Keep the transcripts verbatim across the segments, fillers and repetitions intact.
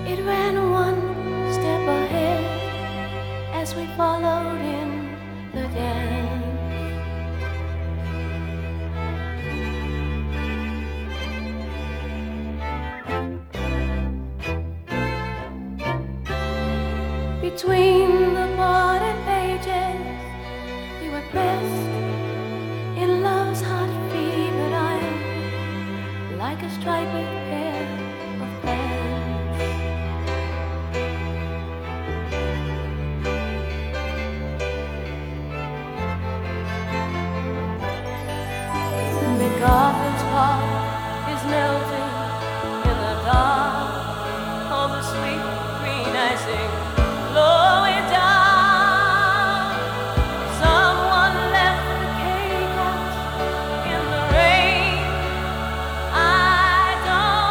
It ran one step ahead as we followed in the dance. Between the parted pages, we were pressed in love's hot fevered iron, like a striped pair of pants. MacArthur's Park is melting in the dark of the sweet green icing blowing down. Someone left the cake out in the rain. I don't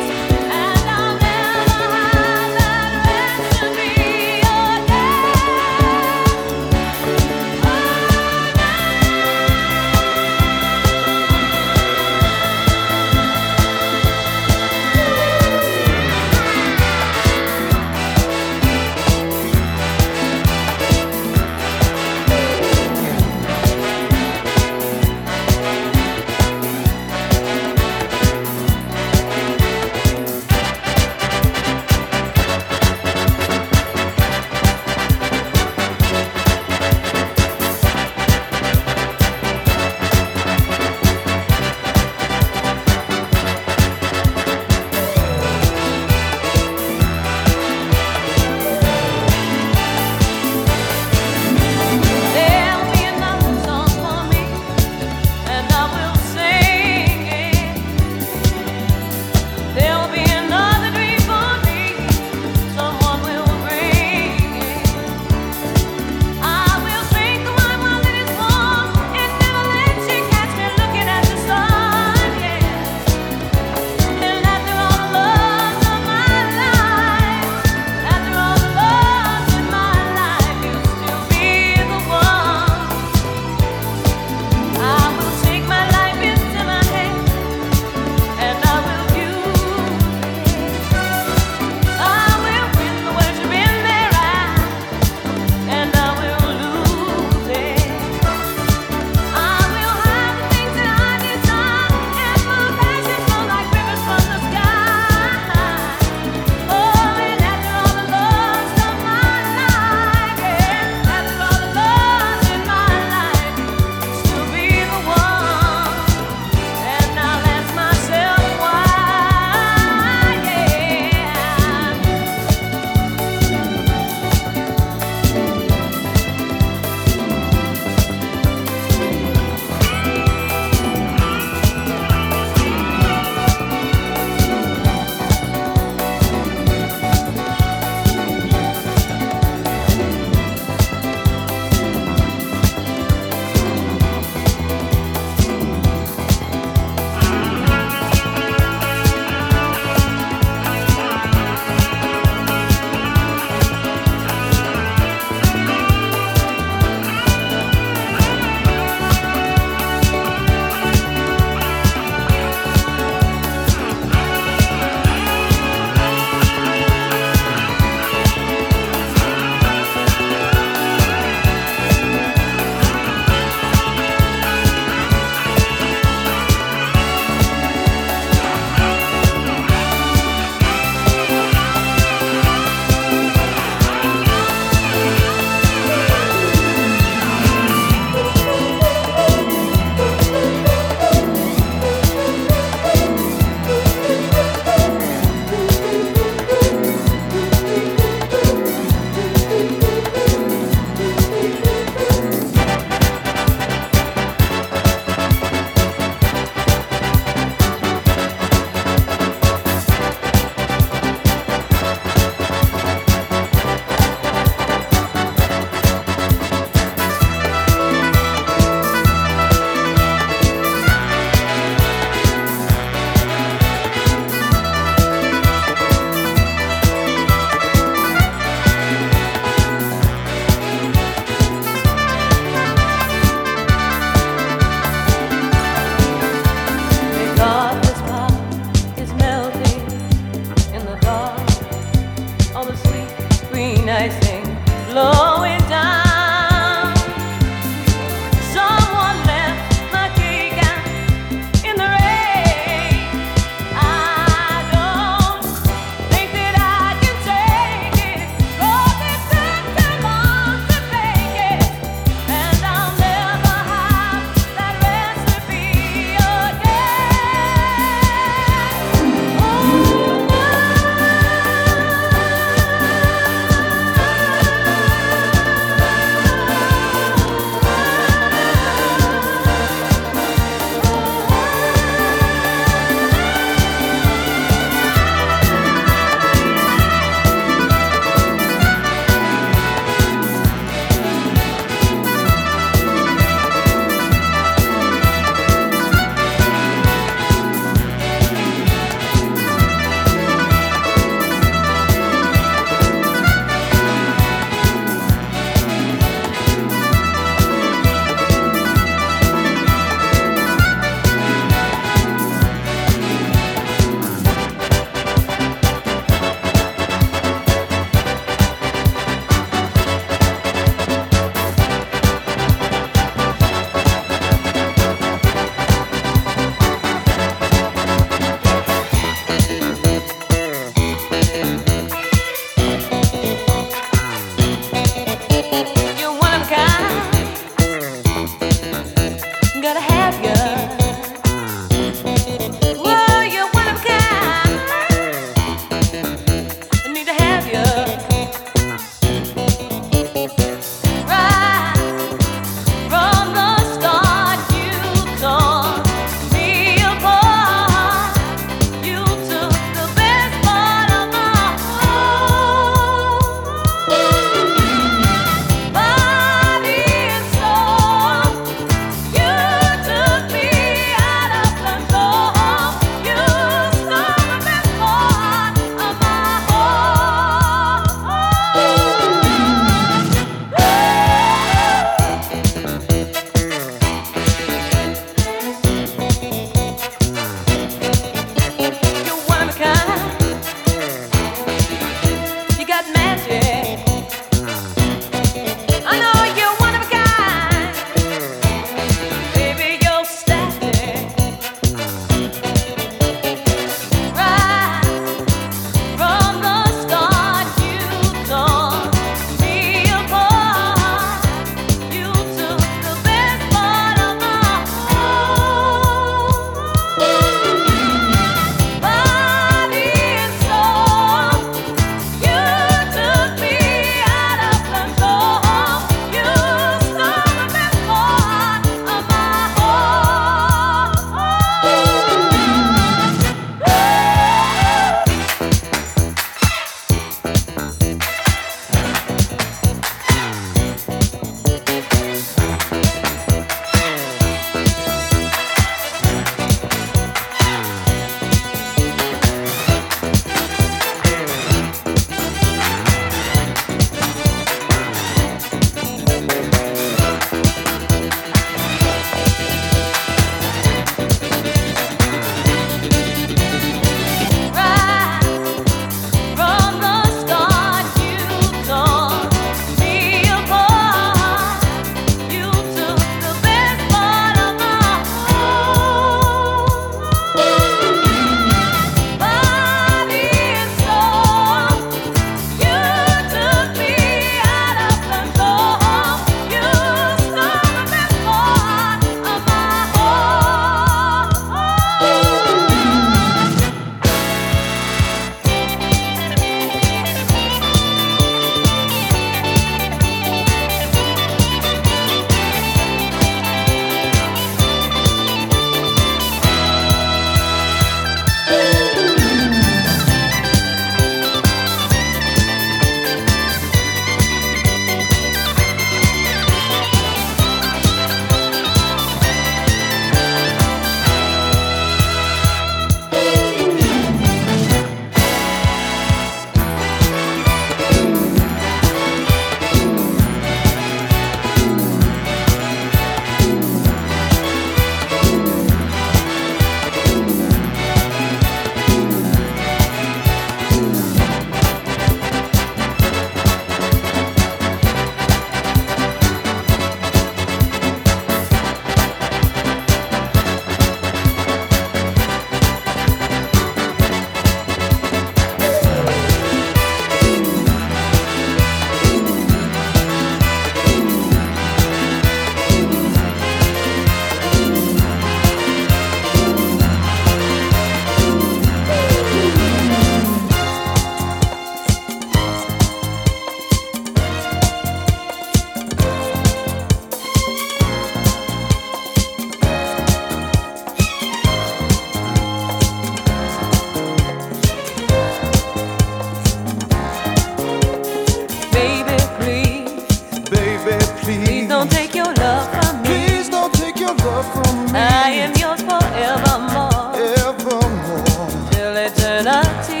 am yours forevermore, evermore, till eternity.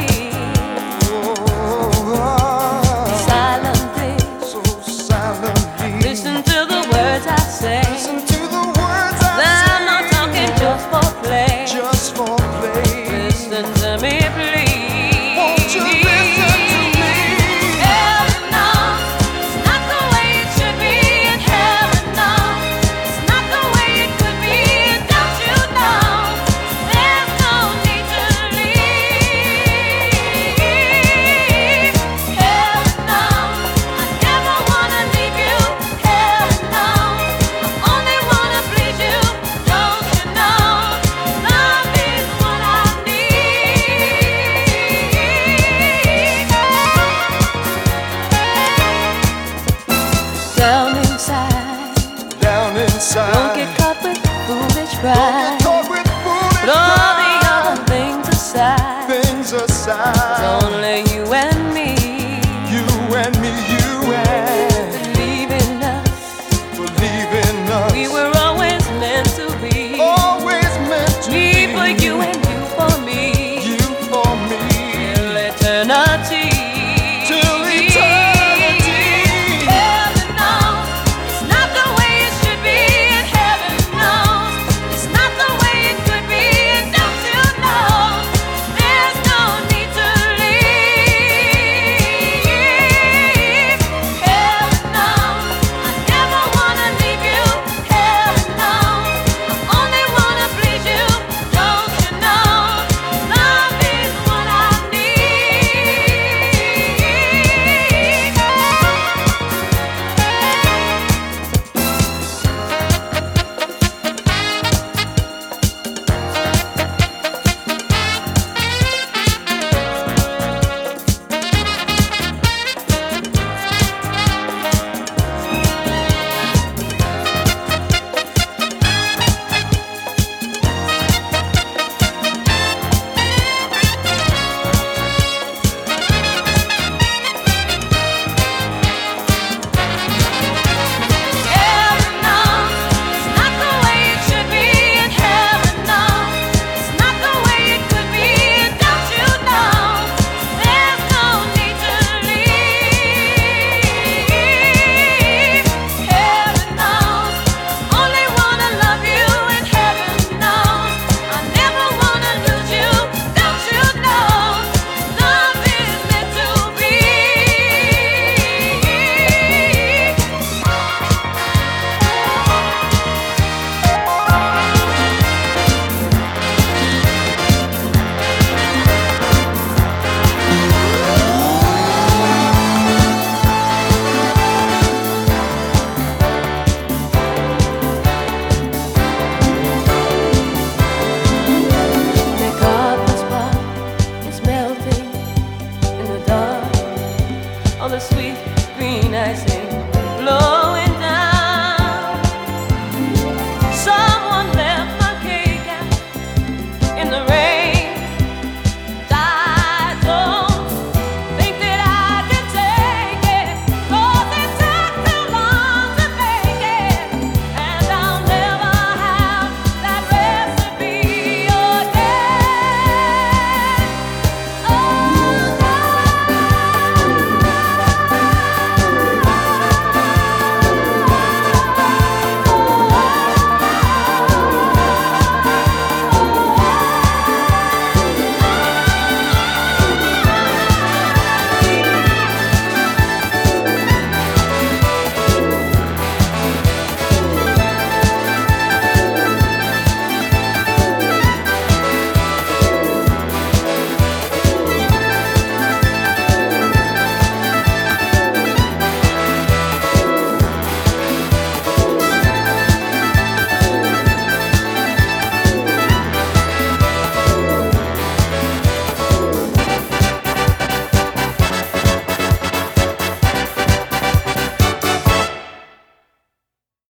oh, Silently, so silently. listen to the words I say. Listen to the words I I'm not say, talking just for play. just for play. Listen to me, please. Won't you listen to me? Heaven knows it's not the way it should be, and heaven knows it's not the way it could be. Don't you know there's no need to leave? Heaven knows I never wanna leave you. Heaven knows I only wanna please you. Don't you know love is what I need. Down inside, Down inside, don't get caught with foolish don't pride. get caught with foolish Put all the pride. other things aside. Things It's aside, only you and me. you and me, you and Believe in us. believe in us. We were always meant to be. Always meant to Me be. for you and you for me. You for me. Till eternity. Till eternity. Heaven knows it's not the way it should be, and heaven knows it's not the way it could be. And don't you know there's no need to leave? Heaven knows I never wanna leave you. Heaven knows I only wanna please you. Don't you know love is what I Heaven knows it's not the way it should be, and heaven knows it's not the way it could be. Don't you know there's no need to leave? Heaven knows I only wanna love you, and heaven knows I never wanna lose you. Don't you know love is meant to be? The copper spot is melting in the dark on the sweet green ice.